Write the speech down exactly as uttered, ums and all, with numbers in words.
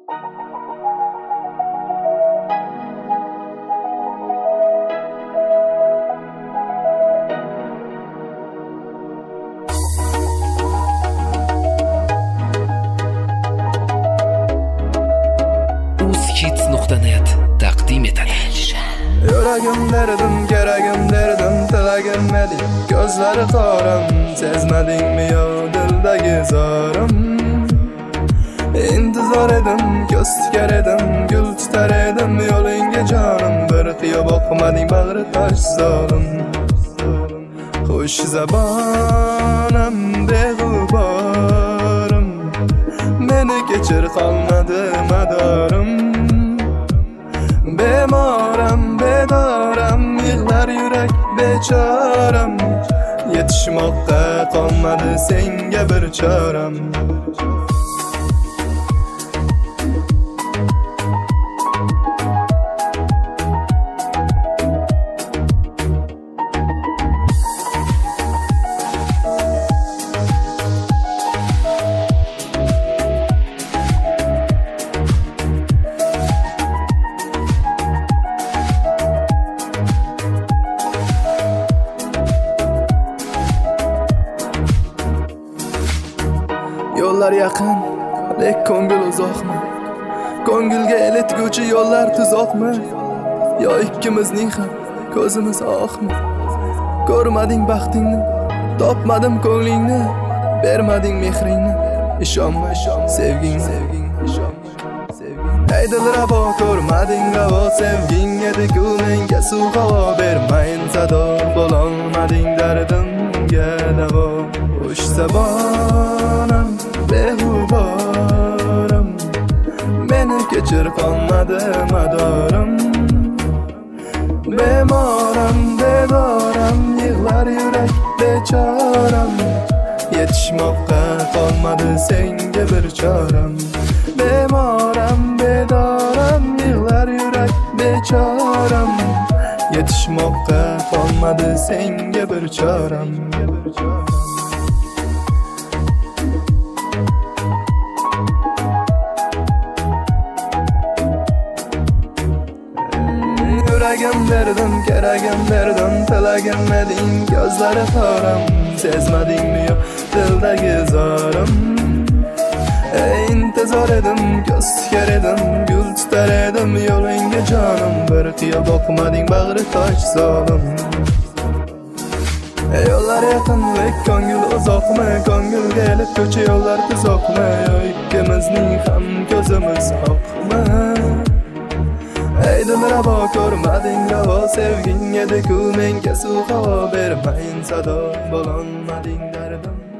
uzkids nuqta net taqdim etadi. Yuragim derdim, keragim derdim, tilagimeding, gözleri qoram, sezmedingmi yo dildagi zorim? İntizor edim, ko'z tikar edim, gul tutar edim, yo'lingga jonim, bir qiyo boqmading, bag'ri tosh zolim. Xush zabonim, beg'uborim, meni kechir, qolmadi madorim. Bemoram, bedoram, yig'lar yurak bechoram, yetishmoqqa qolmadi senga bir choram. Yollar yaqin, lek ko'ngil uzoqmi? Ko'ngilga eltguvchi yo'llar tuzoqmi? Yo ikkimizning ham ko'zimiz oqmi? Ko'rmading baxtingni, topmadim ko'nglingni, bermading mehringni, ishonma, sevging, sevging, ishonma, sevging. Haydil ravo, ko'rmading ravo, sevging edi-ku menga suv havo, bermayin sado, bo'lolmading dardimga davo. Xush zabonim, beg'uborim, meni kechir, qolmadi madorim. Bemoram, bedoram, yig'lar yurak bechoram, yetishmoqqa qolmadi senga bir choram. Bemoram, bedoram, yig'lar yurak bechoram, yetishmoqqa qolmadi senga bir choram. Yuragim derdim, keragim derdim, tilagimeding, gözleri qoram, sezmedingmi yo dildagi zorim? Ey intizor edim, ko'z tikar edim, gul tutar edim, yo'lingga jonim, bir qiyo boqmading, bag'ri tosh zolim. Yo'llar yaqin, lek ko'ngil uzoqmi? Ko'ngilga eltguvchi yo'llar tuzoqmi? Yo ikkimizning ham ko'zimiz oqmi? Haydil ravo, ko'rmading ravo, sevging edi-ku menga suv havo, bermayin sado, bo'lolmading dardim.